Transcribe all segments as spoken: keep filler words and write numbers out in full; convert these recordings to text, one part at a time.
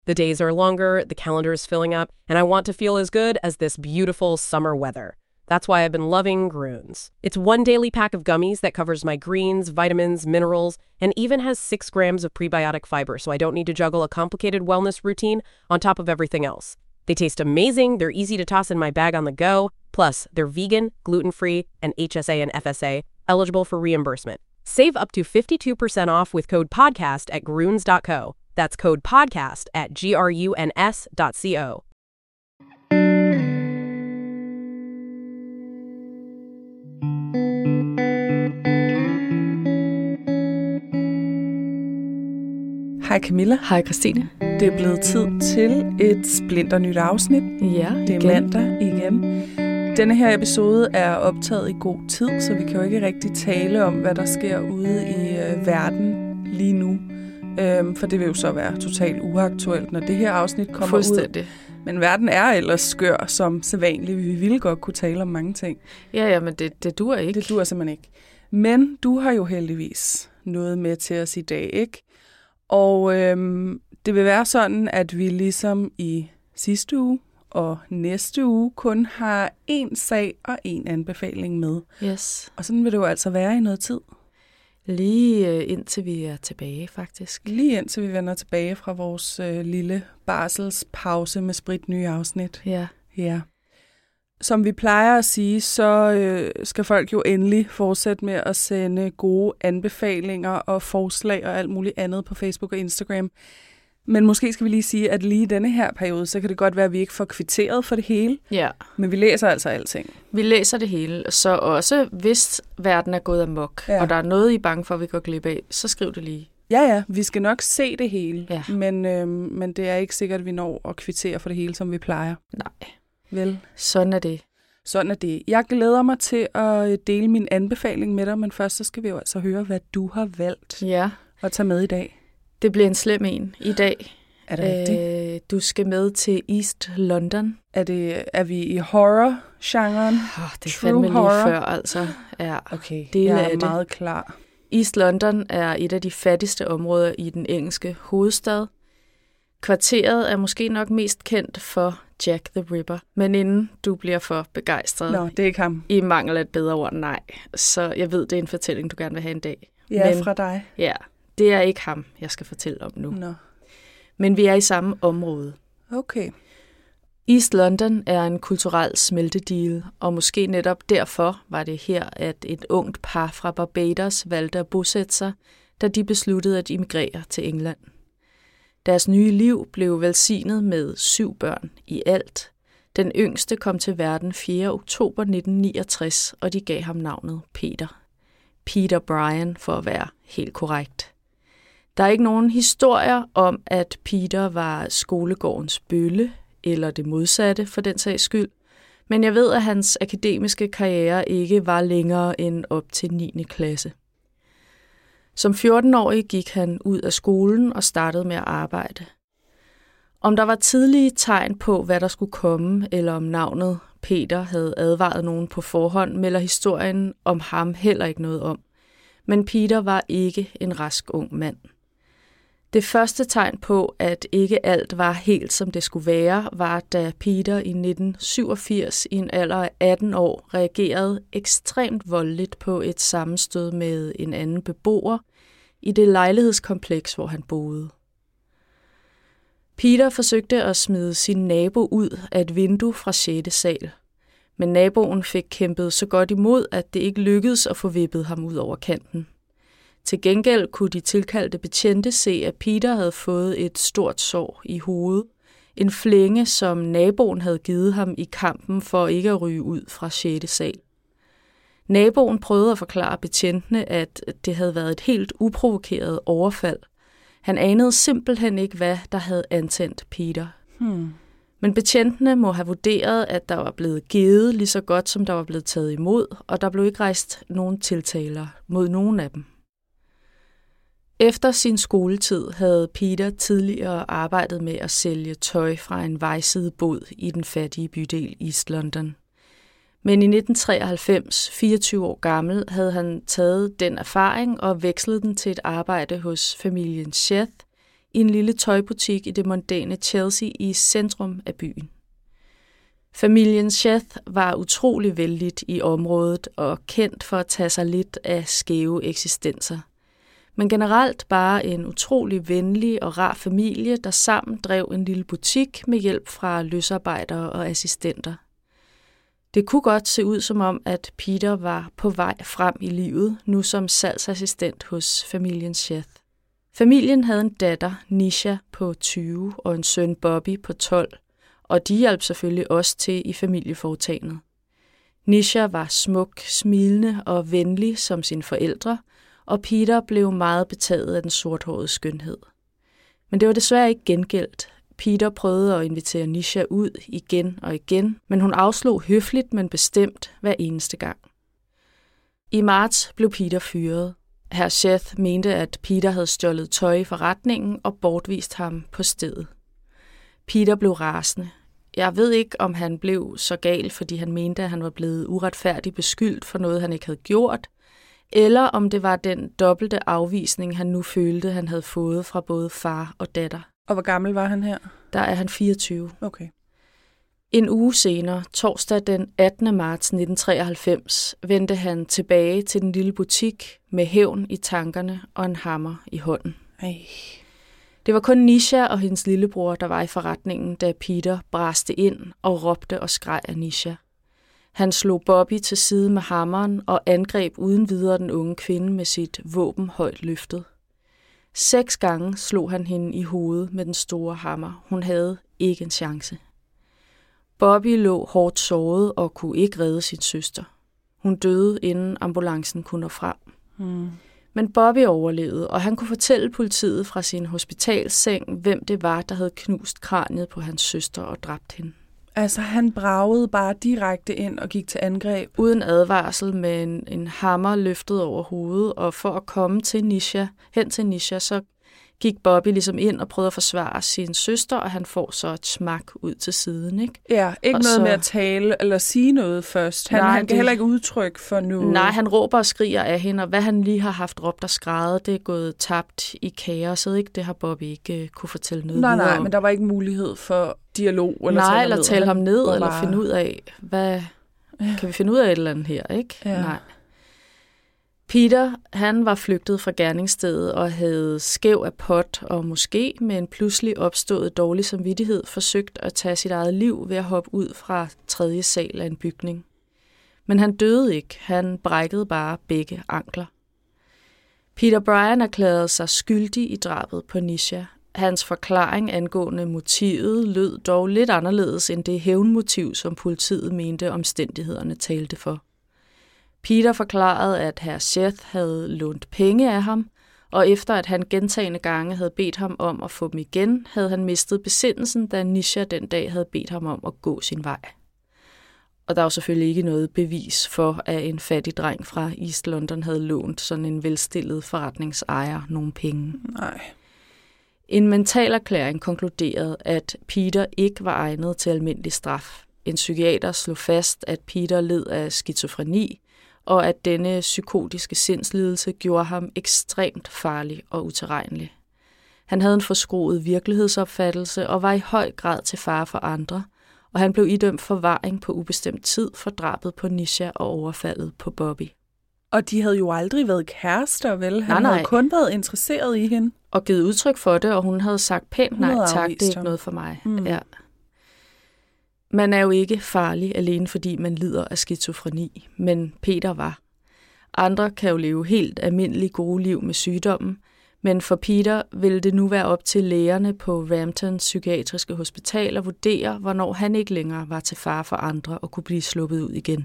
The days are longer, the calendar is filling up, and I want to feel as good as this beautiful summer weather. That's why I've been loving Grüns. It's one daily pack of gummies that covers my greens, vitamins, minerals, and even has six grams of prebiotic fiber, so I don't need to juggle a complicated wellness routine on top of everything else. They taste amazing, they're easy to toss in my bag on the go, plus they're vegan, gluten-free, and H S A and F S A, eligible for reimbursement. Save up to fifty-two percent off with code podcast at gruns dot co. That's code podcast at G R U N S dot C O. Hej Camilla. Hej Christine. Det er blevet tid til et splinternyt afsnit. Ja, det er igen. mandag igen. Denne her episode er optaget i god tid, så vi kan jo ikke rigtig tale om, hvad der sker ude i øh, verden lige nu. Øhm, for det vil jo så være totalt uaktuelt, når det her afsnit kommer ud. Men verden er ellers skør som sædvanligt. Vi ville godt kunne tale om mange ting. Ja, ja, men det, det dur ikke. Det dur simpelthen ikke. Men du har jo heldigvis noget med til os i dag, ikke? Og øhm, det vil være sådan, at vi ligesom i sidste uge og næste uge kun har én sag og én anbefaling med. Yes. Og sådan vil det jo altså være i noget tid. Lige øh, indtil vi er tilbage, faktisk. Lige indtil vi vender tilbage fra vores øh, lille barselspause med spritnye afsnit. Ja. Ja. Som vi plejer at sige, så øh, skal folk jo endelig fortsætte med at sende gode anbefalinger og forslag og alt muligt andet på Facebook og Instagram. Men måske skal vi lige sige, at lige i denne her periode, så kan det godt være, at vi ikke får kvitteret for det hele. Ja. Men vi læser altså alting. Vi læser det hele, så også hvis verden er gået amok, ja. Og der er noget, I er bange for, at vi går glip af, så skriv det lige. Ja, ja, vi skal nok se det hele, ja. men, øh, men det er ikke sikkert, at vi når at kvittere for det hele, som vi plejer. Nej. Vel? Sådan er det. Sådan er det. Jeg glæder mig til at dele min anbefaling med dig, men først så skal vi jo altså høre, hvad du har valgt ja. at tage med i dag. Det bliver en slem en i dag. Er det rigtigt? Øh, du skal med til East London. Er, det, er vi i horror-genren? Oh, det er fandme lige før, altså. Ja, okay, dele jeg er af meget det. klar. East London er et af de fattigste områder i den engelske hovedstad. Kvarteret er måske nok mest kendt for Jack the Ripper, men inden du bliver for begejstret, Nå, det er ikke ham. I mangler et bedre ord, nej. Så jeg ved, det er en fortælling, du gerne vil have en dag. Ja, men, fra dig. Ja, det er ikke ham, jeg skal fortælle om nu. Nå. Men vi er i samme område. Okay. East London er en kulturel smeltedigel, og måske netop derfor var det her, at et ungt par fra Barbados valgte at bosætte sig, da de besluttede at immigrere til England. Deres nye liv blev velsignet med syv børn i alt. Den yngste kom til verden fjerde oktober nitten niogtres, og de gav ham navnet Peter. Peter Brian, for at være helt korrekt. Der er ikke nogen historier om, at Peter var skolegårdens bølle, eller det modsatte for den sags skyld, men jeg ved, at hans akademiske karriere ikke var længere end op til niende klasse. Som fjorten-årig gik han ud af skolen og startede med at arbejde. Om der var tidlige tegn på, hvad der skulle komme, eller om navnet Peter havde advaret nogen på forhånd, melder historien om ham heller ikke noget om. Men Peter var ikke en rask ung mand. Det første tegn på, at ikke alt var helt som det skulle være, var da Peter i nitten syvogfirs i en alder af atten år reagerede ekstremt voldeligt på et sammenstød med en anden beboer i det lejlighedskompleks, hvor han boede. Peter forsøgte at smide sin nabo ud af et vindue fra sjette sal, men naboen fik kæmpet så godt imod, at det ikke lykkedes at få vippet ham ud over kanten. Til gengæld kunne de tilkaldte betjente se, at Peter havde fået et stort sår i hovedet. En flænge, som naboen havde givet ham i kampen for ikke at ryge ud fra sjette sal. Naboen prøvede at forklare betjentene, at det havde været et helt uprovokeret overfald. Han anede simpelthen ikke, hvad der havde antændt Peter. Hmm. Men betjentene må have vurderet, at der var blevet givet lige så godt, som der var blevet taget imod, og der blev ikke rejst nogen tiltaler mod nogen af dem. Efter sin skoletid havde Peter tidligere arbejdet med at sælge tøj fra en vejsidebod i den fattige bydel East London. Men i nitten treoghalvfems, fireogtyve år gammel, havde han taget den erfaring og vekslet den til et arbejde hos familien Sheth i en lille tøjbutik i det mondæne Chelsea i centrum af byen. Familien Sheth var utrolig vellidt i området og kendt for at tage sig lidt af skæve eksistenser. Men generelt bare en utrolig venlig og rar familie, der sammen drev en lille butik med hjælp fra løsarbejdere og assistenter. Det kunne godt se ud som om, at Peter var på vej frem i livet, nu som salgsassistent hos familien Sheth. Familien havde en datter, Nisha, på tyve og en søn, Bobby, på tolv, og de hjalp selvfølgelig også til i familieforetagendet. Nisha var smuk, smilende og venlig som sine forældre, og Peter blev meget betaget af den sorthårede skønhed. Men det var desværre ikke gengældt. Peter prøvede at invitere Nisha ud igen og igen, men hun afslog høfligt, men bestemt hver eneste gang. I marts blev Peter fyret. Herr Sheth mente, at Peter havde stjålet tøj i forretningen og bortvist ham på stedet. Peter blev rasende. Jeg ved ikke, om han blev så gal, fordi han mente, at han var blevet uretfærdigt beskyldt for noget, han ikke havde gjort, eller om det var den dobbelte afvisning, han nu følte, han havde fået fra både far og datter. Og hvor gammel var han her? Der er han fireogtyve. Okay. En uge senere, torsdag den attende marts nitten treoghalvfems, vendte han tilbage til den lille butik med hævn i tankerne og en hammer i hånden. Ej. Det var kun Nisha og hendes lillebror, der var i forretningen, da Peter braste ind og råbte og skreg af Nisha. Han slog Bobby til side med hammeren og angreb uden videre den unge kvinde med sit våben højt løftet. Seks gange slog han hende i hovedet med den store hammer. Hun havde ikke en chance. Bobby lå hårdt såret og kunne ikke redde sin søster. Hun døde, inden ambulancen kunne nå frem. Hmm. Men Bobby overlevede, og han kunne fortælle politiet fra sin hospitalsseng, hvem det var, der havde knust kraniet på hans søster og dræbt hende. Altså, han bragede bare direkte ind og gik til angreb? Uden advarsel, med en, en hammer løftet over hovedet, og for at komme til Nisha, hen til Nisha, så gik Bobby ligesom ind og prøvede at forsvare sin søster, og han får så et smak ud til siden, ikke? Ja, ikke og noget så, med at tale eller sige noget først. Han, nej, han kan det, heller ikke udtryk for noget. Nej, han råber og skriger af hende, og hvad han lige har haft råbt og skrædet, det er gået tabt i kaoset, ikke? Det har Bobby ikke uh, kunne fortælle noget nej, videre nej, om. men der var ikke mulighed for dialog eller nej, tale eller ned. tale ham ned, eller bare... finde ud af, hvad ja. kan vi finde ud af et eller andet her, ikke? Ja. Nej. Peter, han var flygtet fra gerningsstedet og havde skæv af pot og måske med en pludselig opstået dårlig samvittighed forsøgt at tage sit eget liv ved at hoppe ud fra tredje sal af en bygning. Men han døde ikke, han brækkede bare begge ankler. Peter Bryan erklærede sig skyldig i drabet på Nisha. Hans forklaring angående motivet lød dog lidt anderledes end det hævnmotiv, som politiet mente omstændighederne talte for. Peter forklarede, at herr Sheth havde lånt penge af ham, og efter at han gentagne gange havde bedt ham om at få dem igen, havde han mistet besindelsen, da Nisha den dag havde bedt ham om at gå sin vej. Og der var selvfølgelig ikke noget bevis for, at en fattig dreng fra East London havde lånt sådan en velstillet forretningsejer nogle penge. Nej. En mentalerklæring konkluderede, at Peter ikke var egnet til almindelig straf. En psykiater slog fast, at Peter led af skizofreni, og at denne psykotiske sindslidelse gjorde ham ekstremt farlig og utilregnelig. Han havde en forskruet virkelighedsopfattelse og var i høj grad til fare for andre, og han blev idømt forvaring på ubestemt tid for drabet på Nisha og overfaldet på Bobby. Og de havde jo aldrig været kærester, vel? Han nej, nej. havde kun været interesseret i hende. Og givet udtryk for det, og hun havde sagt pænt nej tak, det er ikke ham. noget for mig. Mm. Ja. Man er jo ikke farlig alene, fordi man lider af skizofreni, men Peter var. Andre kan jo leve helt almindelige gode liv med sygdommen, men for Peter ville det nu være op til lægerne på Rampton Psykiatriske Hospital at vurdere, hvornår han ikke længere var til fare for andre og kunne blive sluppet ud igen.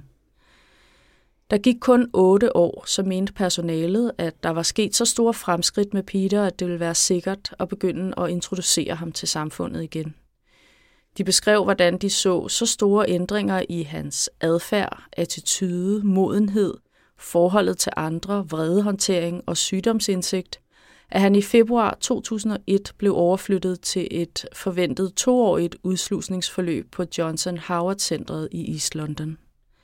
Der gik kun otte år, så mente personalet, at der var sket så store fremskridt med Peter, at det ville være sikkert at begynde at introducere ham til samfundet igen. De beskrev, hvordan de så så store ændringer i hans adfærd, attitude, modenhed, forholdet til andre, vredehåndtering og sygdomsindsigt, at han i februar to tusind og et blev overflyttet til et forventet toårigt udslusningsforløb på Johnson Howard-centret i East London.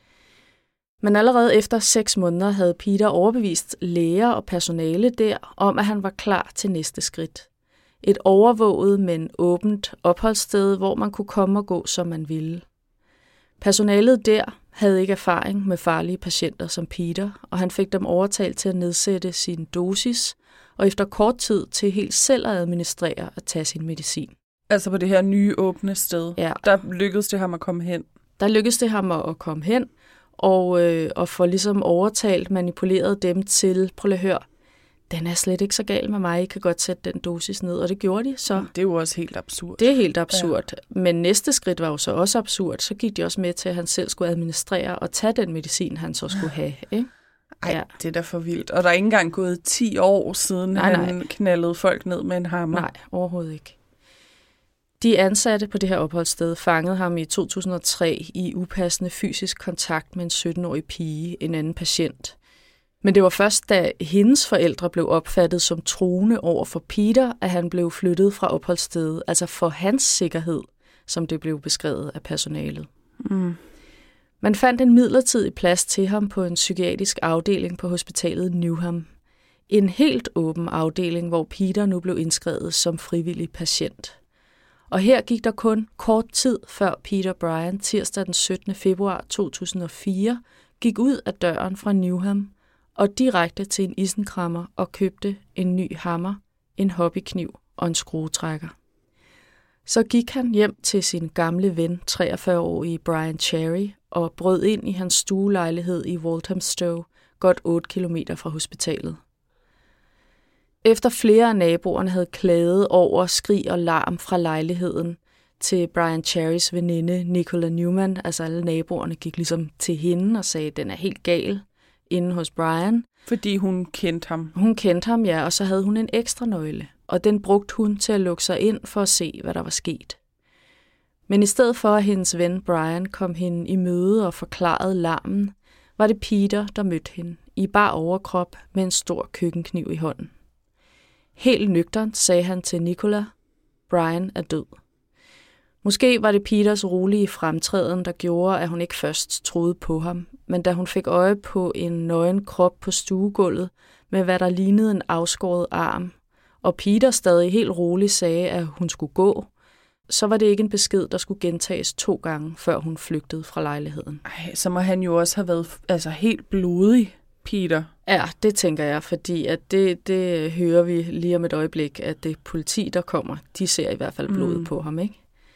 Men allerede efter seks måneder havde Peter overbevist læger og personale der om, at han var klar til næste skridt. Et overvåget, men åbent opholdssted, hvor man kunne komme og gå, som man ville. Personalet der havde ikke erfaring med farlige patienter som Peter, og han fik dem overtalt til at nedsætte sin dosis, og efter kort tid til helt selv at administrere og tage sin medicin. Altså på det her nye åbne sted, ja. Der lykkedes det ham at komme hen? Der lykkedes det ham at komme hen, og, øh, og få ligesom overtalt, manipuleret dem til, prøv lige at høre, den er slet ikke så gal med mig, I kan godt sætte den dosis ned, og det gjorde de så. Det er jo også helt absurd. Det er helt absurd, ja. Men næste skridt var jo så også absurd, så gik de også med til, at han selv skulle administrere og tage den medicin, han så skulle have, ikke? Ej, ja. Det er da for vildt. Og der er ikke engang gået ti år siden, nej, han nej. knaldede folk ned med en hammer. Nej, overhovedet ikke. De ansatte på det her opholdssted fangede ham i to tusind og tre i upassende fysisk kontakt med en sytten-årig pige, en anden patient. Men det var først, da hendes forældre blev opfattet som truende over for Peter, at han blev flyttet fra opholdsstedet, altså for hans sikkerhed, som det blev beskrevet af personalet. Mm. Man fandt en midlertidig plads til ham på en psykiatrisk afdeling på hospitalet Newham. En helt åben afdeling, hvor Peter nu blev indskrevet som frivillig patient. Og her gik der kun kort tid før Peter Bryan tirsdag den syttende februar to tusind og fire gik ud af døren fra Newham og direkte til en isenkrammer og købte en ny hammer, en hobbykniv og en skruetrækker. Så gik han hjem til sin gamle ven, treogfyrre-årige Brian Cherry, og brød ind i hans stuelejlighed i Walthamstow, godt otte kilometer fra hospitalet. Efter flere af naboerne havde klaget over skrig og larm fra lejligheden til Brian Cherrys veninde Nicola Newman, altså alle naboerne gik ligesom til hende og sagde, at den er helt gal inde hos Brian. Fordi hun kendte ham? Hun kendte ham, ja, og så havde hun en ekstra nøgle, og den brugte hun til at lukke sig ind for at se, hvad der var sket. Men i stedet for, at hendes ven Brian kom hende i møde og forklarede larmen, var det Peter, der mødte hende i bar overkrop med en stor køkkenkniv i hånden. Helt nøgternt sagde han til Nicola, Brian er død. Måske var det Peters rolige fremtræden, der gjorde, at hun ikke først troede på ham, men da hun fik øje på en nøgen krop på stuegulvet med hvad der lignede en afskåret arm, og Peter stadig helt roligt sagde, at hun skulle gå, så var det ikke en besked, der skulle gentages to gange, før hun flygtede fra lejligheden. Ej, så må han jo også have været altså, helt blodig, Peter. Ja, det tænker jeg, fordi at det, det hører vi lige om et øjeblik, at det politi, der kommer, de ser i hvert fald blodet mm. på ham, ikke?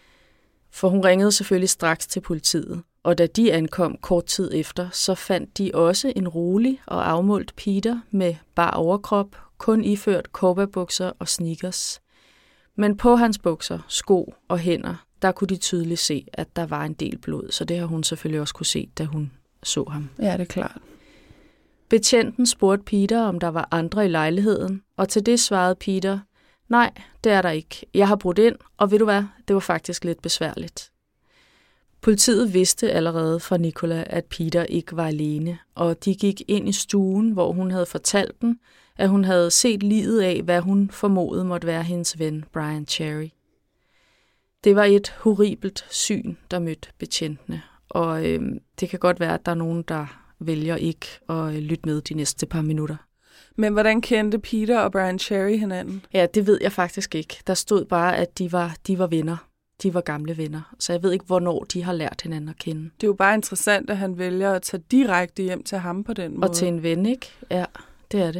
For hun ringede selvfølgelig straks til politiet, og da de ankom kort tid efter, så fandt de også en rolig og afmålt Peter med bar overkrop, kun iført cowboybukser og sneakers. Men på hans bukser, sko og hænder, der kunne de tydeligt se, at der var en del blod, så det har hun selvfølgelig også kunne se, da hun så ham. Ja, det er klart. Betjenten spurgte Peter, om der var andre i lejligheden, og til det svarede Peter, nej, det er der ikke. Jeg har brudt ind, og ved du hvad, det var faktisk lidt besværligt. Politiet vidste allerede fra Nicola, at Peter ikke var alene, og de gik ind i stuen, hvor hun havde fortalt dem, at hun havde set liget af, hvad hun formodede måtte være hendes ven, Brian Cherry. Det var et horribelt syn, der mødte betjentene, og øh, det kan godt være, at der er nogen, der vælger ikke at lytte med de næste par minutter. Men hvordan kendte Peter og Brian Cherry hinanden? Ja, det ved jeg faktisk ikke. Der stod bare, at de var, de var venner. De var gamle venner. Så jeg ved ikke, hvornår de har lært hinanden at kende. Det er jo bare interessant, at han vælger at tage direkte hjem til ham på den måde. Og til en ven, ikke? Ja, det er det.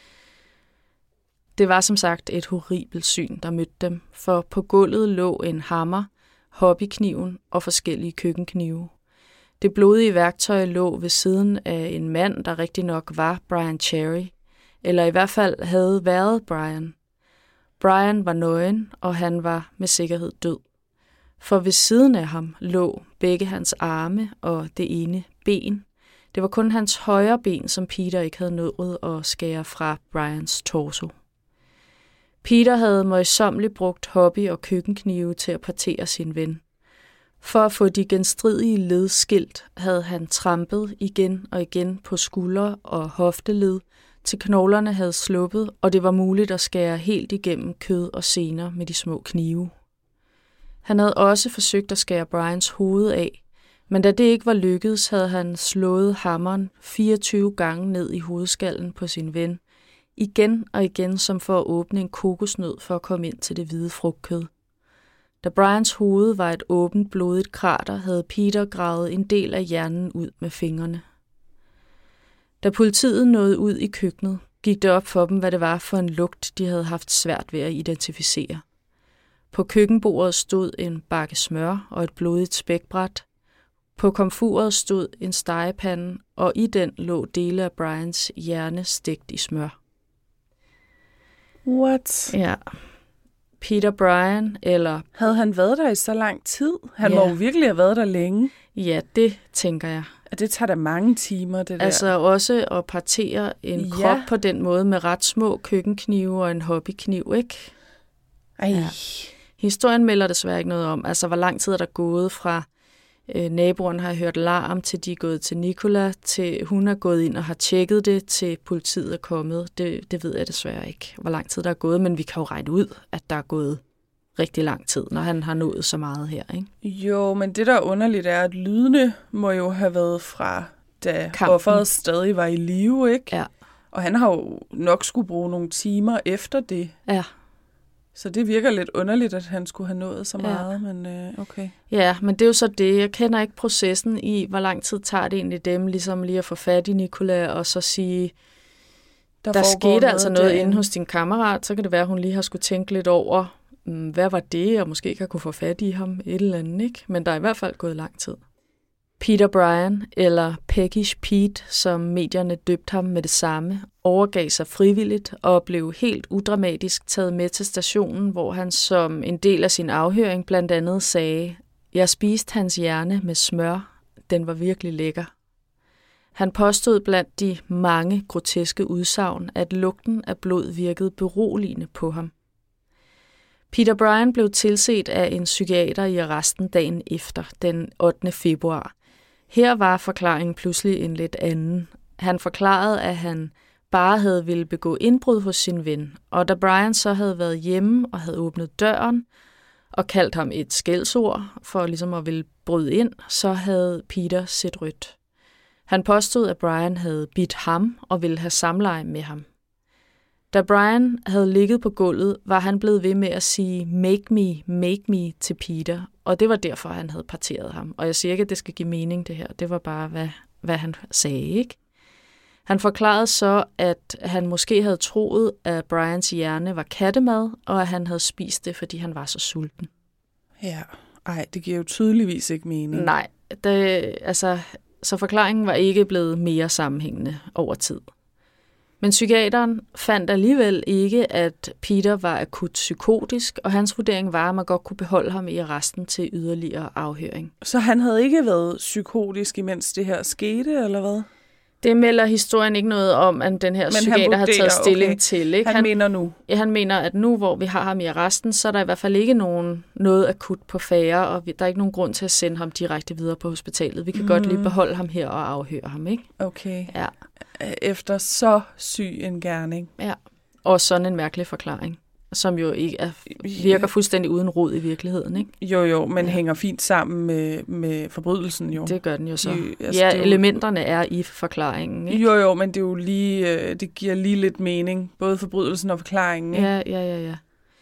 Det var som sagt et horribelt syn, der mødte dem. For på gulvet lå en hammer, hobbykniven og forskellige køkkenknive. Det blodige værktøj lå ved siden af en mand, der rigtig nok var Brian Cherry, eller i hvert fald havde været Brian. Brian var nøgen, og han var med sikkerhed død. For ved siden af ham lå begge hans arme og det ene ben. Det var kun hans højre ben, som Peter ikke havde nået at skære fra Brians torso. Peter havde møjsommeligt brugt hobby- og køkkenknive til at partere sin ven. For at få de genstridige led skilt, havde han trampet igen og igen på skuldre og hofteled, til knoglerne havde sluppet, og det var muligt at skære helt igennem kød og sener med de små knive. Han havde også forsøgt at skære Brians hoved af, men da det ikke var lykkedes, havde han slået hammeren fireogtyve gange ned i hovedskallen på sin ven, igen og igen som for at åbne en kokosnød for at komme ind til det hvide frugtkød. Da Brians hoved var et åbent, blodigt krater, havde Peter gravet en del af hjernen ud med fingrene. Da politiet nåede ud i køkkenet, gik det op for dem, hvad det var for en lugt, de havde haft svært ved at identificere. På køkkenbordet stod en bakke smør og et blodigt spækbræt. På komfuret stod en stegepande, og i den lå dele af Brians hjerne stegt i smør. What? Ja. Peter Bryan, eller... Havde han været der i så lang tid? Han Ja. må jo virkelig have været der længe. Ja, det tænker jeg. Og det tager da mange timer, det der. Altså også at partere en Ja. krop på den måde med ret små køkkenknive og en hobbykniv, ikke? Ej. Ja. Historien melder desværre ikke noget om. Altså, hvor lang tid er der gået fra øh, naboen har hørt larm, til de er gået til Nicola, til hun er gået ind og har tjekket det, til politiet er kommet. Det, det ved jeg desværre ikke, hvor lang tid der er gået, men vi kan jo regne ud, at der er gået rigtig lang tid, når han har nået så meget her, ikke? Jo, men det der er underligt er, at lydene må jo have været fra, da Kampen. offeret stadig var i live, ikke? Ja. Og han har jo nok skulle bruge nogle timer efter det. Ja. Så det virker lidt underligt, at han skulle have nået så Ja. meget, men øh, okay. Ja, men det er jo så det. Jeg kender ikke processen i, hvor lang tid tager det egentlig dem, ligesom lige at få fat i Nicola, og så sige, der, der foregår skete altså noget derinde. inde hos din kammerat, så kan det være, at hun lige har skulle tænke lidt over, mm, hvad var det, og måske kan kunne få fat i ham, et eller andet, ikke? Men der er i hvert fald gået lang tid. Peter Bryan, eller Peckish Pete, som medierne døbte ham med det samme, overgav sig frivilligt og blev helt udramatisk taget med til stationen, hvor han som en del af sin afhøring blandt andet sagde, jeg spiste hans hjerne med smør, den var virkelig lækker. Han påstod blandt de mange groteske udsagn, at lugten af blod virkede beroligende på ham. Peter Bryan blev tilset af en psykiater i arresten dagen efter, den ottende februar. Her var forklaringen pludselig en lidt anden. Han forklarede, at han bare havde ville begå indbrud hos sin ven, og da Brian så havde været hjemme og havde åbnet døren og kaldt ham et skældsord for ligesom at ville bryde ind, så havde Peter set rødt. Han påstod, at Brian havde bidt ham og ville have samleje med ham. Da Brian havde ligget på gulvet, var han blevet ved med at sige make me, make me til Peter, og det var derfor, han havde parteret ham. Og jeg siger ikke, at det skal give mening, det her. Det var bare, hvad, hvad han sagde, ikke? Han forklarede så, at han måske havde troet, at Brians hjerne var kattemad, og at han havde spist det, fordi han var så sulten. Ja, ej, det giver jo tydeligvis ikke mening. Nej, det, altså, så forklaringen var ikke blevet mere sammenhængende over tid. Men psykiateren fandt alligevel ikke, at Peter var akut psykotisk, og hans vurdering var, at man godt kunne beholde ham i arresten til yderligere afhøring. Så han havde ikke været psykotisk, imens det her skete, eller hvad? Det melder historien ikke noget om, at den her Men psykiater vurderer, har taget stilling okay. til. Ikke? Han, han mener nu? Ja, han mener, at nu, hvor vi har ham i arresten, så er der i hvert fald ikke nogen, noget akut på færre, og vi, der er ikke nogen grund til at sende ham direkte videre på hospitalet. Vi kan mm. godt lige beholde ham her og afhøre ham, ikke? Okay. Ja. Efter så syg en gerning. Ja, og sådan en mærkelig forklaring, som jo ikke er, virker fuldstændig uden rod i virkeligheden, ikke? Jo, jo, men Ja. hænger fint sammen med, med forbrydelsen, jo. Det gør den jo så. De, altså, Ja, det er jo- elementerne er i forklaringen, ikke? Jo, jo, men det er jo lige, øh, det giver lige lidt mening, både forbrydelsen og forklaringen. Ikke? Ja, ja, ja, ja.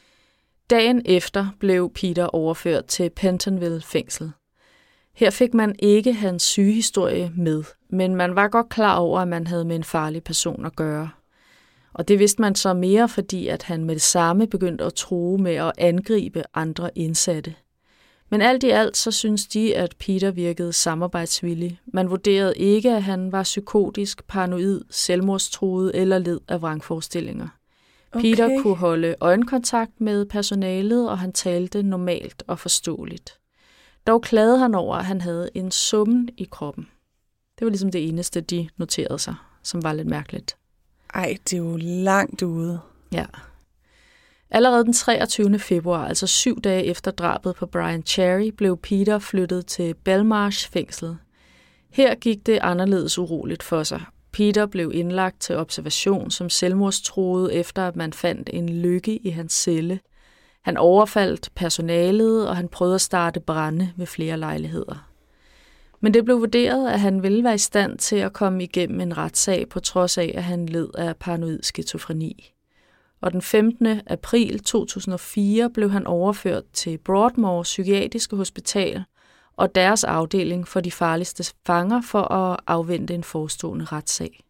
Dagen efter blev Peter overført til Pentonville fængsel. Her fik man ikke hans sygehistorie med, men man var godt klar over, at man havde med en farlig person at gøre. Og det vidste man så mere, fordi at han med det samme begyndte at true med at angribe andre indsatte. Men alt i alt så synes de, at Peter virkede samarbejdsvillig. Man vurderede ikke, at han var psykotisk, paranoid, selvmordstruet eller led af vrangforestillinger. Okay. Peter kunne holde øjenkontakt med personalet, og han talte normalt og forståeligt. Dog klagede han over, at han havde en summen i kroppen. Det var ligesom det eneste, de noterede sig, som var lidt mærkeligt. Ej, det er jo langt ude. Ja. Allerede den treogtyvende februar, altså syv dage efter drabet på Brian Cherry, blev Peter flyttet til Belmarsh fængsel. Her gik det anderledes uroligt for sig. Peter blev indlagt til observation som selvmordstruet, efter at man fandt en lykke i hans celle. Han overfaldt personalet, og han prøvede at starte brande ved flere lejligheder. Men det blev vurderet, at han ville være i stand til at komme igennem en retssag, på trods af, at han led af paranoid skizofreni. Og den femtende april to tusind og fire blev han overført til Broadmoor Psykiatriske Hospital og deres afdeling for de farligste fanger for at afvente en forestående retssag.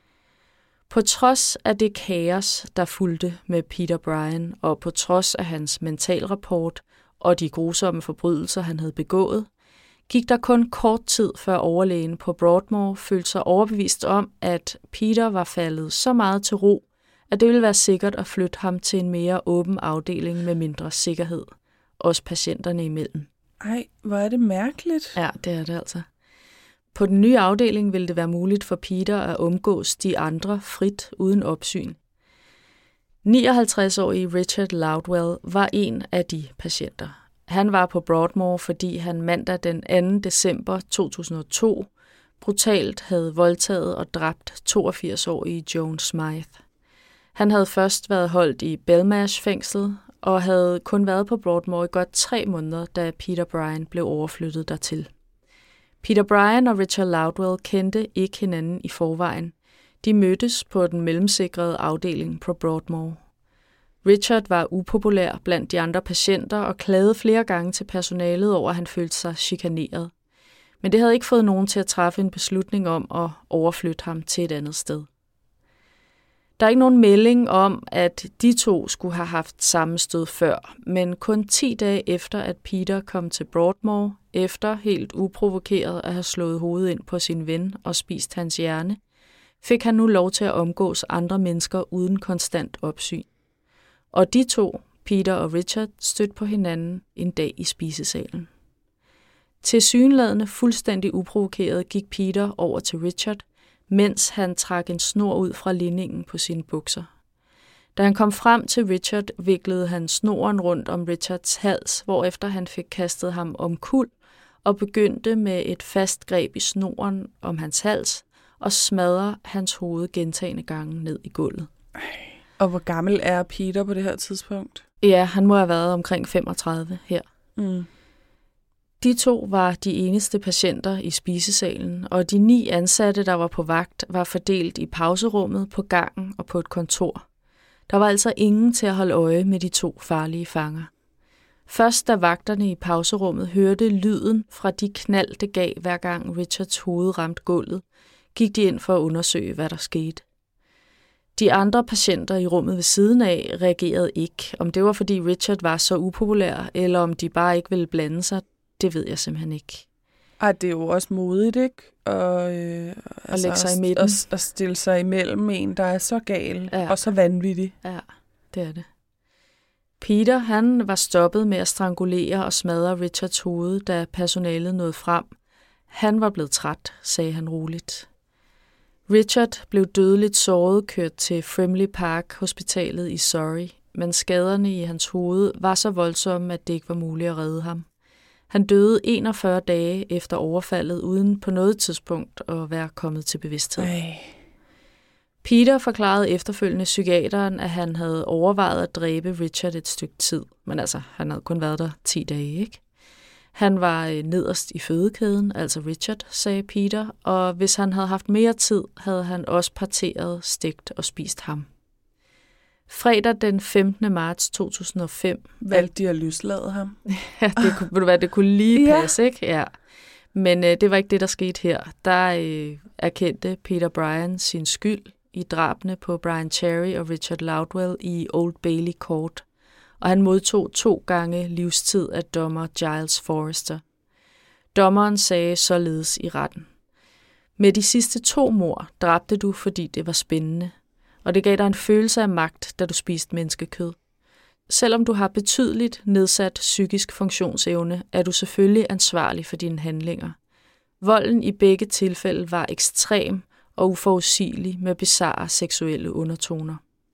På trods af det kaos, der fulgte med Peter Bryan, og på trods af hans mentalrapport og de grusomme forbrydelser, han havde begået, gik der kun kort tid før overlægen på Broadmoor følte sig overbevist om, at Peter var faldet så meget til ro, at det ville være sikkert at flytte ham til en mere åben afdeling med mindre sikkerhed, også patienterne imellem. Ej, hvor er det mærkeligt. Ja, det er det altså. På den nye afdeling ville det være muligt for Peter at omgås de andre frit uden opsyn. nioghalvtreds-årige Richard Loudwell var en af de patienter. Han var på Broadmoor, fordi han mandag den anden december to tusind og to brutalt havde voldtaget og dræbt toogfirs-årige Joan Smythe. Han havde først været holdt i Belmarsh-fængslet og havde kun været på Broadmoor i godt tre måneder, da Peter Bryan blev overflyttet dertil. Peter Bryan og Richard Loudwell kendte ikke hinanden i forvejen. De mødtes på den mellemsikrede afdeling på Broadmoor. Richard var upopulær blandt de andre patienter og klagede flere gange til personalet over, at han følte sig chikaneret. Men det havde ikke fået nogen til at træffe en beslutning om at overflytte ham til et andet sted. Der er ikke nogen melding om, at de to skulle have haft sammenstød før, men kun ti dage efter, at Peter kom til Broadmoor, efter helt uprovokeret at have slået hovedet ind på sin ven og spist hans hjerne, fik han nu lov til at omgås andre mennesker uden konstant opsyn. Og de to, Peter og Richard, stødte på hinanden en dag i spisesalen. Tilsyneladende fuldstændig uprovokeret gik Peter over til Richard, mens han trak en snor ud fra linningen på sine bukser. Da han kom frem til Richard, viklede han snoren rundt om Richards hals, hvorefter han fik kastet ham omkuld og begyndte med et fast greb i snoren om hans hals og smadre hans hoved gentagne gange ned i gulvet. Og hvor gammel er Peter på det her tidspunkt? Ja, han må have været omkring femogtredive her. Mm. De to var de eneste patienter i spisesalen, og de ni ansatte, der var på vagt, var fordelt i pauserummet, på gangen og på et kontor. Der var altså ingen til at holde øje med de to farlige fanger. Først da vagterne i pauserummet hørte lyden fra de knald, det gav, hver gang Richards hoved ramte gulvet, gik de ind for at undersøge, hvad der skete. De andre patienter i rummet ved siden af reagerede ikke. Om det var, fordi Richard var så upopulær, eller om de bare ikke ville blande sig, det ved jeg simpelthen ikke. Ej, det er jo også modigt, ikke? Og, øh, altså, lægge sig i midten. Og, og stille sig imellem en, der er så gal ja. og så vanvittig. Ja, det er det. Peter, han var stoppet med at strangulere og smadre Richards hoved, da personalet nåede frem. Han var blevet træt, sagde han roligt. Richard blev dødeligt såret kørt til Frimley Park Hospitalet i Surrey, men skaderne i hans hoved var så voldsomme, at det ikke var muligt at redde ham. Han døde enogfyrre dage efter overfaldet, uden på noget tidspunkt at være kommet til bevidsthed. Ej. Peter forklarede efterfølgende psykiateren, at han havde overvejet at dræbe Richard et stykke tid, men altså, han havde kun været der ti dage, ikke? Han var nederst i fødekæden, altså Richard, sagde Peter, og hvis han havde haft mere tid, havde han også parteret, stegt og spist ham. Fredag den femtende marts to tusind og fem valgte de at løslade ham. Ja, det kunne, ved du hvad, det kunne lige passe, ikke? Ja. Men øh, det var ikke det, der skete her. Der øh, erkendte Peter Bryan sin skyld i drabene på Brian Cherry og Richard Loudwell i Old Bailey Court, og han modtog to gange livstid af dommer Giles Forrester. Dommeren sagde således i retten: med de sidste to mord dræbte du, fordi det var spændende, og det gav dig en følelse af magt, da du spiste menneskekød. Selvom du har betydeligt nedsat psykisk funktionsevne, er du selvfølgelig ansvarlig for dine handlinger. Volden i begge tilfælde var ekstrem og uforudsigelig med bizarre seksuelle undertoner.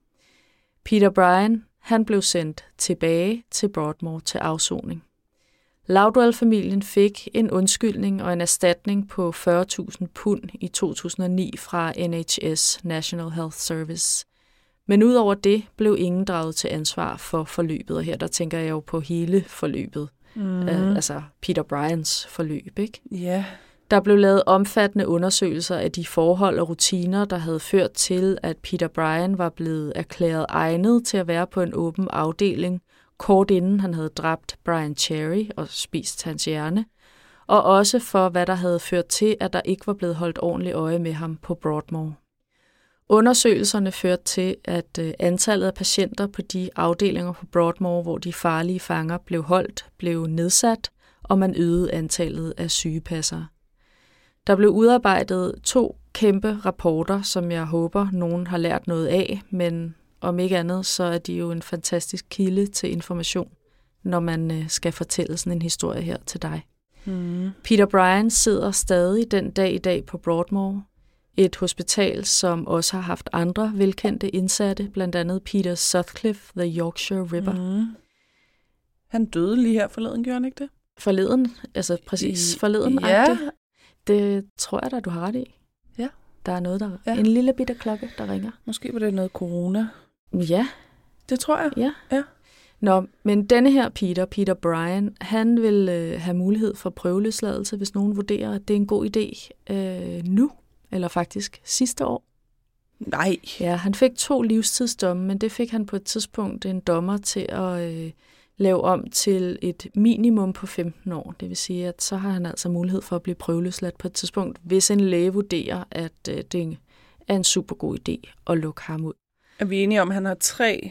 Peter Bryan, han blev sendt tilbage til Broadmoor til afsoning. Loudwell-familien fik en undskyldning og en erstatning på fyrre tusind pund i to tusind og ni fra N H S, National Health Service. Men udover det blev ingen draget til ansvar for forløbet, og her der tænker jeg jo på hele forløbet. Mm. Uh, altså Peter Bryans forløb, ikke? Ja. Der blev lavet omfattende undersøgelser af de forhold og rutiner, der havde ført til, at Peter Bryan var blevet erklæret egnet til at være på en åben afdeling, kort inden han havde dræbt Brian Cherry og spist hans hjerne, og også for, hvad der havde ført til, at der ikke var blevet holdt ordentligt øje med ham på Broadmoor. Undersøgelserne førte til, at antallet af patienter på de afdelinger på Broadmoor, hvor de farlige fanger blev holdt, blev nedsat, og man øgede antallet af sygepassere. Der blev udarbejdet to kæmpe rapporter, som jeg håber, nogen har lært noget af, men om ikke andet, så er de jo en fantastisk kilde til information, når man skal fortælle sådan en historie her til dig. Mm. Peter Bryan sidder stadig den dag i dag på Broadmoor, et hospital, som også har haft andre velkendte indsatte, blandt andet Peter Sutcliffe, The Yorkshire Ripper. Mm. Han døde lige her forleden, gjorde han ikke det? Forleden, altså præcis I, forleden. Ja. Det tror jeg da, du har ret i. Ja. Der er noget, der Ja. en lille bitte klokke, der ringer. Måske var det noget corona. Ja. Det tror jeg. Ja. Ja. Nå, men denne her Peter, Peter Bryan, han vil øh, have mulighed for prøveløsladelse, hvis nogen vurderer, at det er en god idé øh, nu, eller faktisk sidste år. Nej. Ja, han fik to livstidsdomme, men det fik han på et tidspunkt en dommer til at øh, lave om til et minimum på femten år. Det vil sige, at så har han altså mulighed for at blive prøveløsladt på et tidspunkt, hvis en læge vurderer, at øh, det er en super god idé at lukke ham ud. Er vi enige om, at han har tre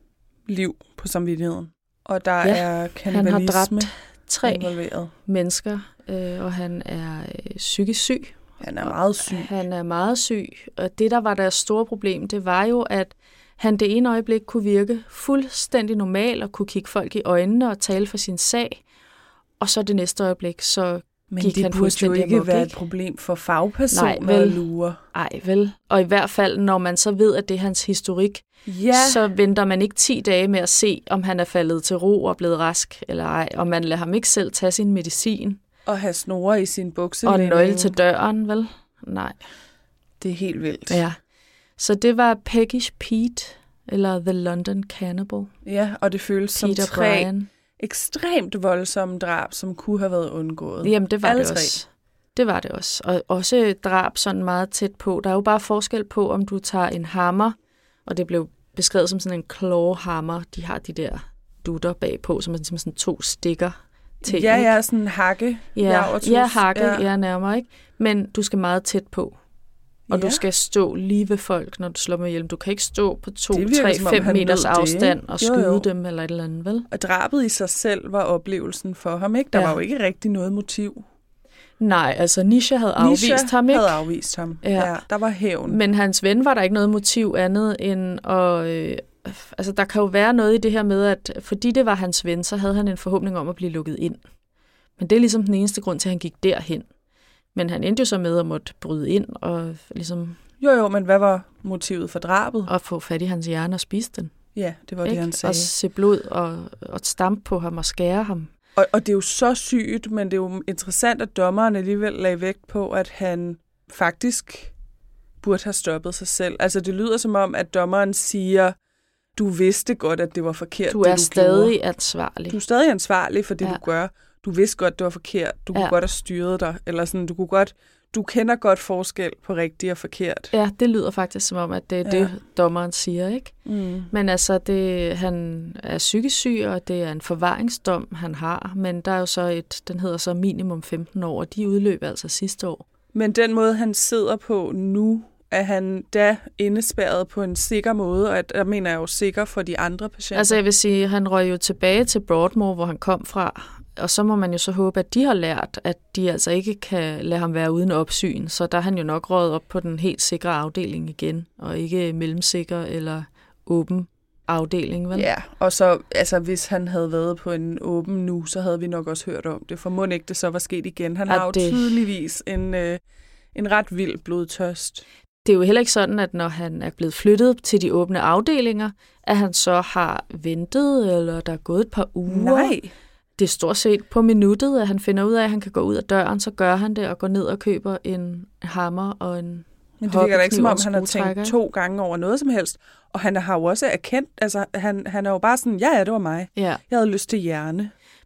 liv på samvittigheden? Og der Ja, er Han kannibalisme har dræbt tre involveret. mennesker, øh, og han er øh, psykisk syg. Han er meget syg. Han er meget syg, og det, der var deres store problem, det var jo, at han det ene øjeblik kunne virke fuldstændig normal og kunne kigge folk i øjnene og tale for sin sag, og så det næste øjeblik, så Men gik det han burde jo fuldstændig ikke amok, være et ikke? problem for fagpersoner Nej, vel. at lure. Ej, vel. Og i hvert fald, når man så ved, at det er hans historik, Ja, så venter man ikke ti dage med at se, om han er faldet til ro og blevet rask, eller ej, og man lader ham ikke selv tage sin medicin og have snore i sin og bukselinning. en nøgle til døren, vel? Nej. Det er helt vildt. Ja. Så det var Peckish Pete, eller The London Cannibal. Ja, og det føles som Peter tre Bryan. ekstremt voldsomme drab, som kunne have været undgået. Jamen, det var Alle det tre. også. Det var det også. Og også drab sådan meget tæt på. Der er jo bare forskel på, om du tager en hammer, og det blev beskrevet som sådan en clawhammer. De har de der dutter bagpå, som er som sådan to stikker til. Ja, ikke? ja, sådan en hakke. Ja, javertus. ja, hakke, Ja. ja. ja, nærmere, ikke? Men du skal meget tæt på. Og Ja. du skal stå lige ved folk, når du slår med hjelm. Du kan ikke stå på to, Det virker, tre, som om fem han meters ved det, afstand ikke? og Jo, skyde jo. dem eller et eller andet, vel? Og drabet i sig selv var oplevelsen for ham, ikke? Der Ja. var jo ikke rigtig noget motiv. Nej, altså Nisha havde afvist Nisha ham, ikke? havde afvist ham. Ja. Ja, der var hævn. Men hans ven var der ikke noget motiv andet end at... Øh, altså, der kan jo være noget i det her med, at fordi det var hans ven, så havde han en forhåbning om at blive lukket ind. Men det er ligesom den eneste grund til, at han gik derhen. Men han endte jo så med at måtte bryde ind og ligesom Jo, jo, men hvad var motivet for drabet? at få fat i hans hjerne og spise den. Ja, det var Ikke? det, han sagde. Og se blod og, og stampe på ham og skære ham. Og, og det er jo så sygt, men det er jo interessant, at dommeren alligevel lagde vægt på, at han faktisk burde have stoppet sig selv. Altså, det lyder som om, at dommeren siger, du vidste godt, at det var forkert, Du det er du stadig gjorde. ansvarlig. Du er stadig ansvarlig for det, Ja. du gør. Du vidste godt, det var forkert. Du kunne Ja. godt have styret dig. Eller sådan, du kunne godt... Du kender godt forskel på rigtigt og forkert. Ja, det lyder faktisk som om, at det er Ja. det, dommeren siger, ikke? Mm. Men altså, det, han er psykisk syg, og det er en forvaringsdom, han har. Men der er jo så et, den hedder så minimum femten år, og de udløb altså sidste år. Men den måde, han sidder på nu, er han da indespærret på en sikker måde, og at, der mener jeg jo sikker for de andre patienter. Altså jeg vil sige, han røg jo tilbage til Broadmoor, hvor han kom fra, og så må man jo så håbe, at de har lært, at de altså ikke kan lade ham være uden opsyn, så der er han jo nok røget op på den helt sikre afdeling igen, og ikke mellemsikker eller åben afdeling, vel? Ja, og så, altså, hvis han havde været på en åben nu, så havde vi nok også hørt om det, for må ikke det så var sket igen. Han At har jo det- tydeligvis en, øh, en ret vild blodtørst. Det er jo heller ikke sådan, at når han er blevet flyttet til de åbne afdelinger, at han så har ventet, eller der er gået et par uger. Nej. Det er stort set på minuttet, at han finder ud af, at han kan gå ud af døren, så gør han det og går ned og køber en hammer og en Men det virker da ikke, som om hobbekniv og han har skruetrækker, tænkt ikke? to gange over noget som helst. Og han har jo også erkendt, altså han, han er jo bare sådan, ja, ja, det var mig. Ja, Jeg havde lyst til hjerne.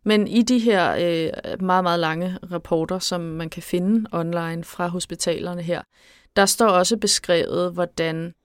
Men i de her øh, meget, meget lange rapporter, som man kan finde online fra hospitalerne her, der står også beskrevet, hvordan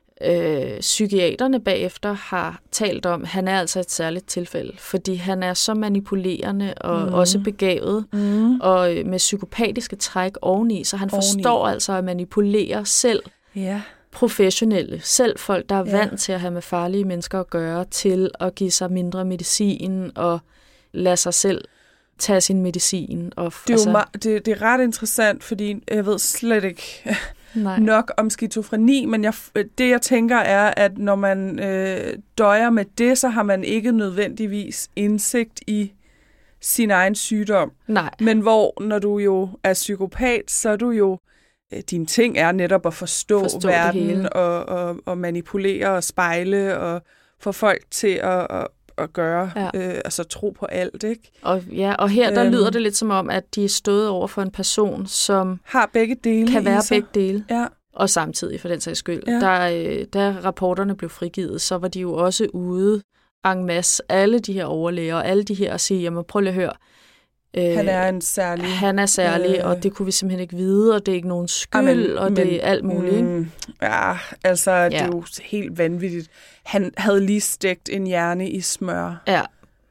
øh, psykiaterne bagefter har talt om, at han er altså et særligt tilfælde, fordi han er så manipulerende og mm. også begavet, mm. og øh, med psykopatiske træk oveni, så han oveni. forstår altså at manipulere selv ja. professionelle, selv folk, der er ja. vant til at have med farlige mennesker at gøre, til at give sig mindre medicin og lade sig selv tage sin medicin. Og, det, er altså, jo ma- det, det er ret interessant, fordi jeg ved slet ikke nej. nok om skizofreni, men jeg, det jeg tænker er, at når man øh, døjer med det, så har man ikke nødvendigvis indsigt i sin egen sygdom. Nej. Men hvor, når du jo er psykopat, så er du jo, øh, din ting er netop at forstå, forstå verden og, og, og manipulere og spejle og få folk til at, at at gøre, ja. øh, altså tro på alt, ikke? Og, ja, og her der øhm, lyder det lidt som om, at de er stået over for en person, som har begge dele kan være begge dele, ja. og samtidig for den sags skyld. Ja. Da, da rapporterne blev frigivet, så var de jo også ude en masse, alle de her overlæger og alle de her at sige, jamen prøv lige at høre, øh, han er en særlig. Han er særlig, øh, og det kunne vi simpelthen ikke vide, og det er ikke nogen skyld, men, og det men, er alt muligt. Mm, ja, altså ja. det er jo helt vanvittigt. Han havde lige stegt en hjerne i smør. Ja.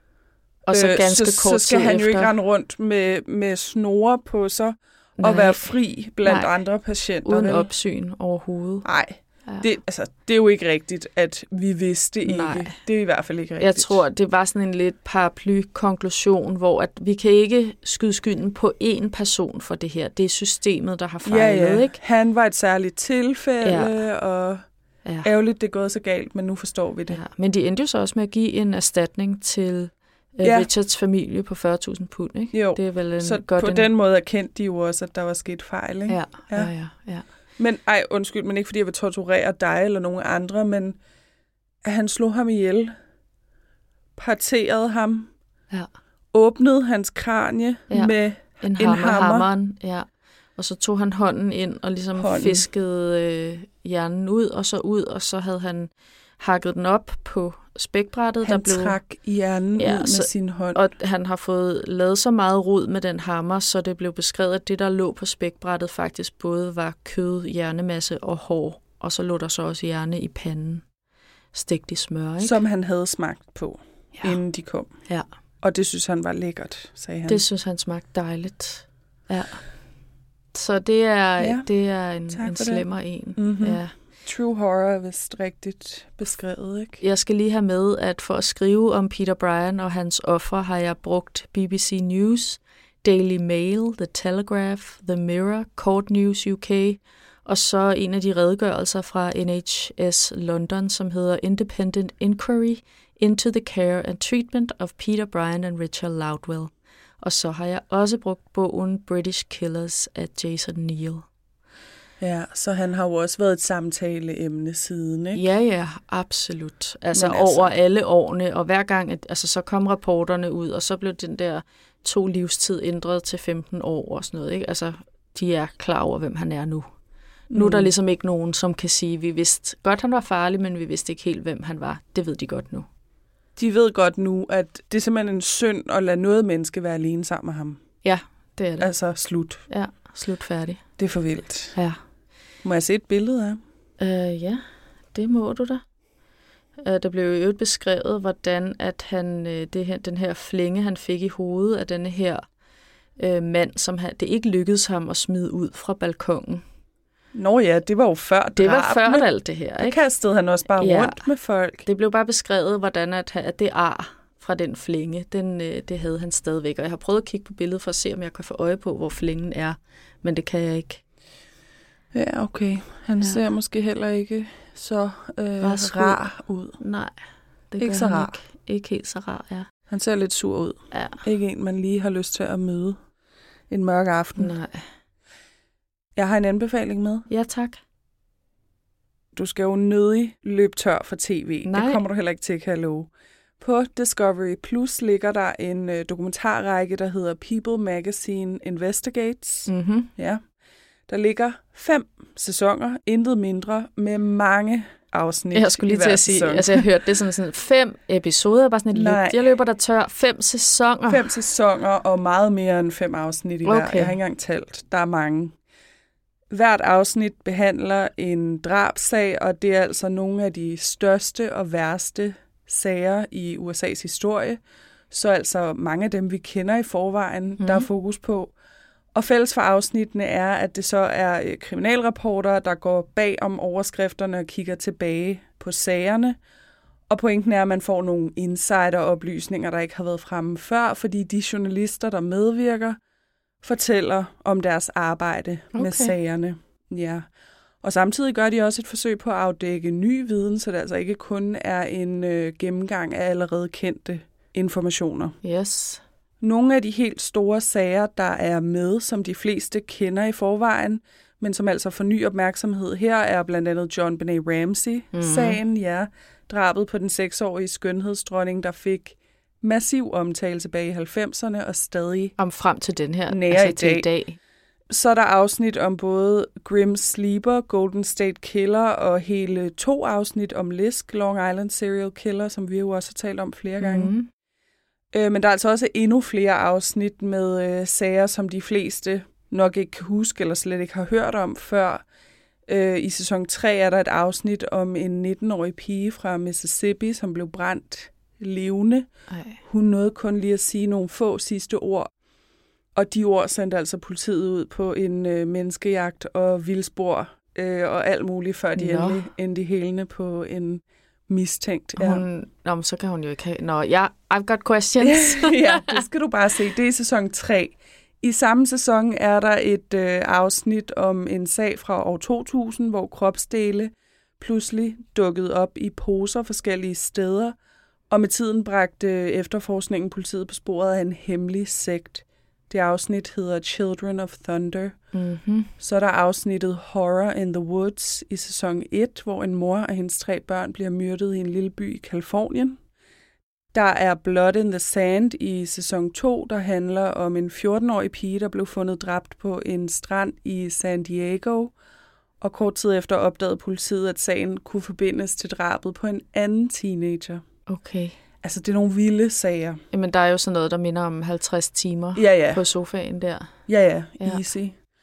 Og så ganske øh, så, kort så skal tid han efter. jo ikke rende rundt med, med snore på sig Nej. og være fri blandt Nej. andre patienter. Uden vel? opsyn overhovedet. Nej. Ja. Det, altså, det er jo ikke rigtigt, at vi vidste ikke. Nej. Det er i hvert fald ikke rigtigt. Jeg tror, det var sådan en lidt paraply-konklusion, hvor at vi kan ikke skyde skylden på én person for det her. Det er systemet, der har fejlet, ja, ja. ikke? Han var et særligt tilfælde, ja. og ja. ærgerligt, det er gået så galt, men nu forstår vi det. Ja. Men de endte jo så også med at give en erstatning til uh, ja. Richards familie på fyrre tusind pund, ikke? Jo, det er vel en, så godt på en... den måde erkendte de jo også, at der var sket fejl, ikke? Ja, ja, ja. ja, ja. Men ej, undskyld, men ikke fordi jeg vil torturere dig eller nogen andre, men at han slog ham ihjel, parterede ham, ja. åbnede hans kranie ja. med en, en hammer, hammer. Hammeren, ja. Og så tog han hånden ind og ligesom hånden. fiskede øh, hjernen ud, og så ud, og så havde han hakket den op på spækbrættet. Han der blev, trak hjernen ja, ud med så, sin hånd. Og han har fået lavet så meget rod med den hammer, så det blev beskrevet, at det, der lå på spækbrættet, faktisk både var kød, hjernemasse og hår. Og så lå der så også hjerne i panden. Stegt i smør, ikke? Som han havde smagt på, ja. inden de kom. Ja. Og det synes han var lækkert, sagde han. Det synes han smagte dejligt. Ja. Så det er, ja. det er en, en slemmer en. Mm-hmm. Ja. True horror er vist rigtigt beskrevet, ikke? Jeg skal lige have med, at for at skrive om Peter Bryan og hans ofre, har jeg brugt B B C News, Daily Mail, The Telegraph, The Mirror, Court News U K, og så en af de redegørelser fra N H S London, som hedder Independent Inquiry into the Care and Treatment of Peter Bryan and Richard Loudwell. Og så har jeg også brugt bogen British Killers af Jason Neal. Ja, så han har jo også været et samtaleemne siden, ikke? Ja, ja, absolut. Altså, altså over alle årene, og hver gang, at, altså, så kom rapporterne ud, og så blev den der to livstid ændret til femten år og sådan noget, ikke? Altså, de er klar over, hvem han er nu. Mm. Nu er der ligesom ikke nogen, som kan sige, vi vidste godt, han var farlig, men vi vidste ikke helt, hvem han var. Det ved de godt nu. De ved godt nu, at det er simpelthen en synd at lade noget menneske være alene sammen med ham. Ja, det er det. Altså, slut. Ja, slut færdig. Det er for vildt. Ja. Må jeg se et billede af? Øh, ja, det må du da. Øh, der blev jo øvrigt beskrevet, hvordan at han, øh, det her, den her flænge, han fik i hovedet af denne her øh, mand, som han, det ikke lykkedes ham at smide ud fra balkongen. Nå ja, det var jo før drabene. Det var før alt det her, ikke? Der kastede han også bare ja. rundt med folk. Det blev bare beskrevet, hvordan at, at det ar fra den flænge, den, øh, det havde han stadigvæk. Og jeg har prøvet at kigge på billedet for at se, om jeg kan få øje på, hvor flængen er. Men det kan jeg ikke. Ja, okay. Han ja. ser måske heller ikke så øh, rar ud. Nej, det ikke gør så han rar. Ikke. Ikke helt så rar, ja. Han ser lidt sur ud. Ja. Ikke en, man lige har lyst til at møde en mørk aften. Nej. Jeg har en anbefaling med. Ja, tak. Du skal jo nødig løbe tør for tv. Nej. Det kommer du heller ikke til, kan jeg love. På Discovery Plus ligger der en øh, dokumentarrække, der hedder People Magazine Investigates. Mm-hmm. Ja. Der ligger fem sæsoner, intet mindre, med mange afsnit. Jeg skulle lige til at sige, altså jeg hørte det som sådan fem episoder, bare sådan et løb. Jeg løber der tør. Fem sæsoner. Fem sæsoner og meget mere end fem afsnit i hver. Okay. Jeg har ikke engang talt. Der er mange. Hvert afsnit behandler en drabsag, og det er altså nogle af de største og værste sager i U S A's historie. Så altså mange af dem, vi kender i forvejen, mm. der er fokus på. Og fælles for afsnittene er, at det så er kriminalreportere, der går bag om overskrifterne og kigger tilbage på sagerne. Og pointen er, at man får nogle insider-oplysninger, der ikke har været fremme før, fordi de journalister, der medvirker, fortæller om deres arbejde okay. med sagerne. Ja. Og samtidig gør de også et forsøg på at afdække ny viden, så det altså ikke kun er en øh, gennemgang af allerede kendte informationer. Yes. Nogle af de helt store sager, der er med, som de fleste kender i forvejen, men som altså får ny opmærksomhed her, er blandt andet John Benet Ramsey-sagen, mm. ja, drabet på den seksårige skønhedsdronning, der fik massiv omtale tilbage i halvfemserne og stadig om frem til den her, nære altså i dag. til i dag. Så er der afsnit om både Grim Sleeper, Golden State Killer og hele to afsnit om Lisk, Long Island Serial Killer, som vi jo også har talt om flere gange. Mm. Øh, men der er altså også endnu flere afsnit med øh, sager, som de fleste nok ikke kan huske eller slet ikke har hørt om før. Øh, I sæson tre er der et afsnit om en nitten-årig pige fra Mississippi, som blev brændt levende. Ej. Hun nåede kun lige at sige nogle få sidste ord. Og de ord sendte altså politiet ud på en øh, menneskejagt og vildspor øh, og alt muligt, før de Nå. endelig endte hælene på en mistænkt. Ja. Hun, nå, så kan hun jo ikke have... Nå, ja, I've got questions. Ja, det skal du bare se. Det er i sæson tre. I samme sæson er der et øh, afsnit om en sag fra år to tusind, hvor kropsdele pludselig dukkede op i poser forskellige steder, og med tiden bragte efterforskningen politiet på sporet af en hemmelig sekt. Det afsnit hedder Children of Thunder. Mm-hmm. Så er der afsnittet Horror in the Woods i sæson et, hvor en mor og hendes tre børn bliver myrdet i en lille by i Californien. Der er Blood in the Sand i sæson to, der handler om en fjorten-årig pige, der blev fundet dræbt på en strand i San Diego. Og kort tid efter opdagede politiet, at sagen kunne forbindes til drabet på en anden teenager. Okay. Altså, det er nogle vilde sager. Jamen, der er jo sådan noget, der minder om halvtreds timer ja, ja. på sofaen der. Ja, ja. ja. Easy.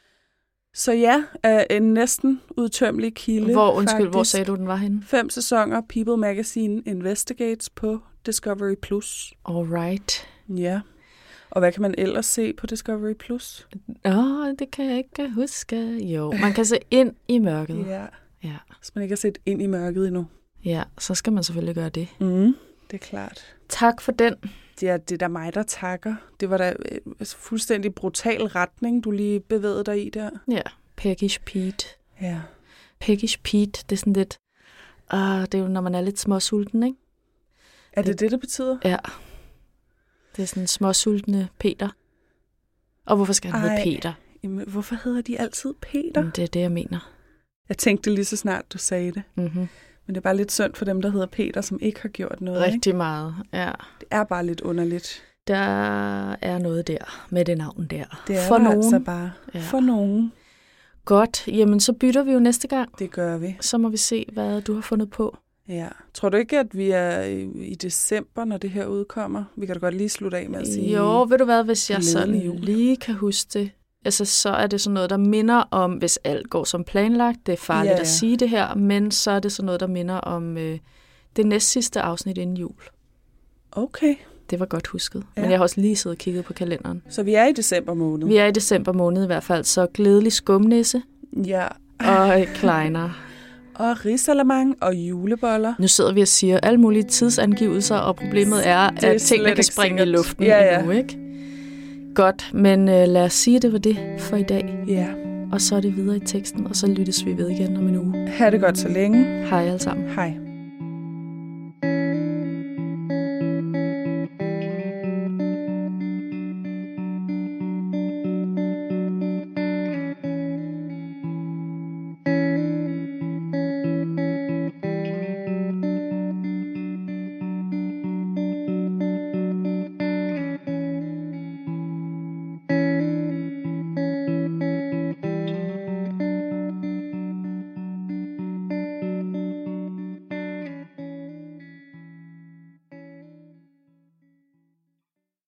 Så ja, en næsten udtømmelig kilde. Hvor, undskyld, faktisk. Hvor sagde du, den var henne? Fem sæsoner People Magazine Investigates på Discovery Plus. Alright. Ja. Og hvad kan man ellers se på Discovery Plus? Åh, oh, det kan jeg ikke huske. Jo, man kan se Ind i mørket. Ja. ja. Hvis man ikke har set Ind i mørket endnu. Ja, så skal man selvfølgelig gøre det. Mm. Det er klart. Tak for den. Det er, det er da mig, der takker. Det var da en fuldstændig brutal retning, du lige bevægede dig i der. Ja, Peggish Pete. Ja. Peggish Pete, det er sådan lidt... Uh, det er jo, når man er lidt småsulten, ikke? Er det det, det, det betyder? Ja. Det er sådan småsultne Peter. Og hvorfor skal han Ej, hedde Peter? Jamen, hvorfor hedder de altid Peter? Jamen, det er det, jeg mener. Jeg tænkte lige så snart, du sagde det. Mhm. Men det er bare lidt synd for dem, der hedder Peter, som ikke har gjort noget. Rigtig ikke? meget, ja. Det er bare lidt underligt. Der er noget der med det navn der. Det er for nogen. altså bare ja. For nogen. Godt, jamen så bytter vi jo næste gang. Det gør vi. Så må vi se, hvad du har fundet på. Ja. Tror du ikke, at vi er i december, når det her udkommer? Vi kan da godt lige slutte af med at sige... Jo, ved du hvad, hvis jeg sådan lige kan huske det. Altså, så er det sådan noget, der minder om, hvis alt går som planlagt. Det er farligt ja, ja. at sige det her, men så er det sådan noget, der minder om øh, det næst sidste afsnit inden jul. Okay. Det var godt husket. Ja. Men jeg har også lige siddet og kigget på kalenderen. Så vi er i december måned? Vi er i december måned i hvert fald, så glædelig skumnisse. Ja. Og kleiner. Og risalamang og juleboller. Nu sidder vi og siger alle mulige tidsangivelser, og problemet er, er at tingene kan springe i luften ja, ja. endnu, ikke? Godt, men øh, lad os sige, at det var det for i dag. Ja. Og så er det videre i teksten, og så lyttes vi ved igen om en uge. Ha' det godt så længe. Hej alle sammen. Hej.